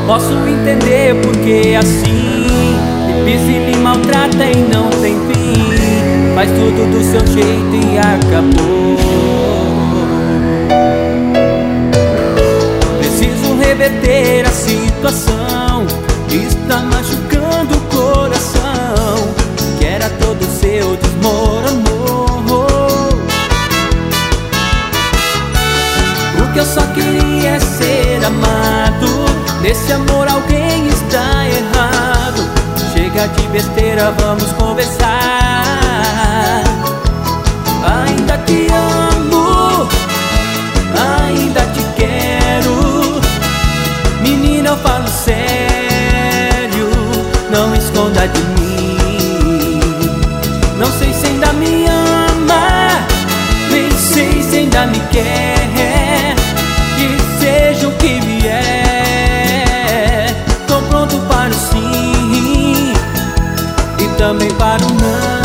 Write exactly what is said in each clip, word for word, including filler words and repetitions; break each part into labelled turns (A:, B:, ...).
A: Posso entender porque assim me pisa e me maltrata e não tem fim. Faz tudo do seu jeito e acabou. Preciso reverter a situação que está machucando o coração, que era todo seu, desmoronou. O que eu só queria é ser amado. Nesse amor alguém está errado. Chega de besteira, vamos conversar. Ainda te amo, ainda te quero. Menina, eu falo sério, não esconda de mim. Não sei se ainda me ama, nem sei se ainda me quer. Que seja o que vier, tô pronto para o sim e também para o não.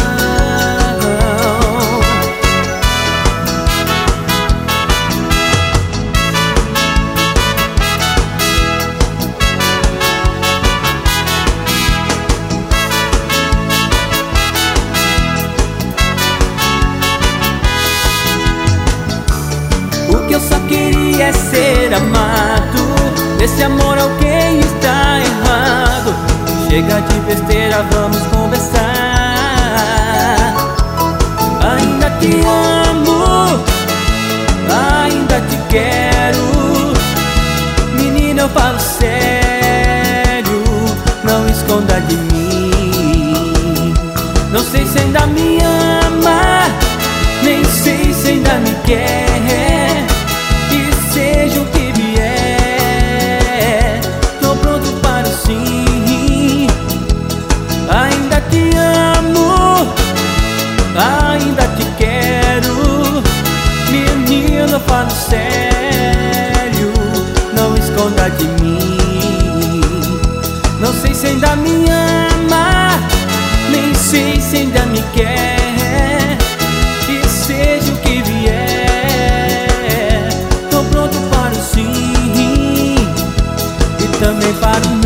A: O que eu só queria é ser amado. Nesse amor alguém está errado. Chega de besteira, vamos conversar. Ainda te amo, ainda te quero. Menina, eu falo sério, não esconda de mim. Não sei se ainda me ama, nem sei se ainda me quer. Que seja o que vier, tô pronto para o sim. Ainda te amo, ainda te quero. Menino, eu falo sério, não esconda de mim. Não sei se ainda me ama, nem sei se ainda me quer. Que seja o que vier, tô pronto para o sim e também para o não.